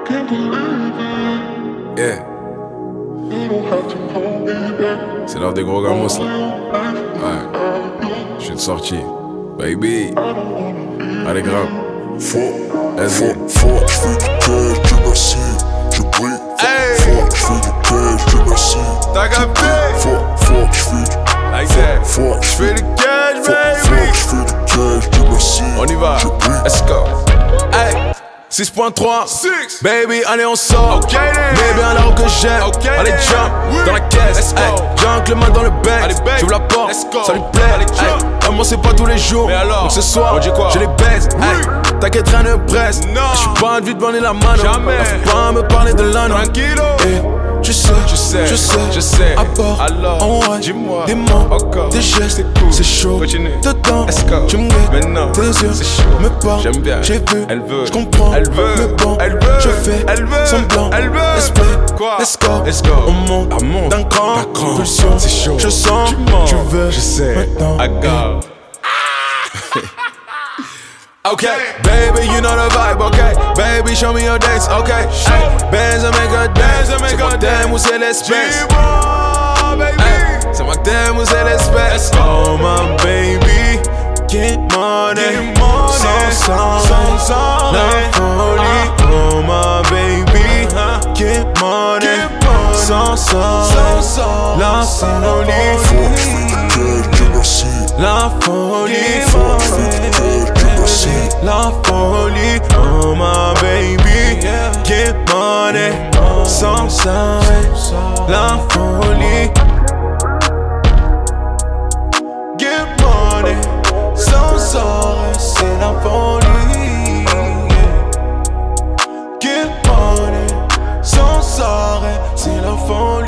Yeah. C'est l'heure des gros gamos là. Ouais. Je suis de sortie. Baby. Allez grave. Vas-y. Fort, je fais du cash, Dieu merci. Je brille. Fort, je fais du cash, Dieu merci. T'as capté? Fort, je fais du Like that. Fort, Je fais du cash, baby. Fort, je fais du cash, Dieu merci. On y va. Let's go. Hey. 6.3 6. Baby, allez on sort. Okay, then. Baby, alors que j'aime. Okay, allez then. jump Oui. dans la caisse. Let's go. Hey, junk le main dans le Allez, bec. babe. J'ouvre la porte, Let's go. ça lui plaît. Allez, Hey, jump. maman, c'est pas tous les jours. Mais alors, donc ce soir, on dit quoi? je les baise. Oui. Hey, t'inquiète, rien ne presse. Non. J'suis pas envie de bander la mano. Jamais. Faut pas me parler de l'anneau. Tranquilo. Hey, je sais, Je sais. À part, Alors, en vrai, dis-moi. des mots, Encore. des gestes, C'est cool. c'est chaud. Continue. Dedans, Let's go. tu me guettes. Maintenant, tes yeux, c'est chaud. me parlent. J'aime bien. J'ai vu, Elle veut. je comprends. Elle veut. Mais bon, Elle veut. je fais Elle veut. semblant. Elle veut. Let's play. Quoi? Let's go. Let's go. On monte, On monte. d'un cran. D'un cran. Pulsion, C'est chaud. je sens. Tu mens. Tu veux, Je sais. maintenant. I got. Okay, baby, you know the vibe, okay. Baby, show me your dates, okay. Ay, Benz and make a dance, c'est moi que t'aimes ou c'est l'espèce. Ay, c'est moi que t'aimes ou c'est l'espèce. Oh my baby, get money, sans la folie. Oh my baby, get money, sans la folie. Fort, je fais du cash, Dieu merci. La folie, Fort, je fais du cash, Dieu merci. la folie, oh my baby, get money, sans arrêt, la folie, get money, sans arrêt, c'est la folie, get money, sans arrêt, c'est la folie.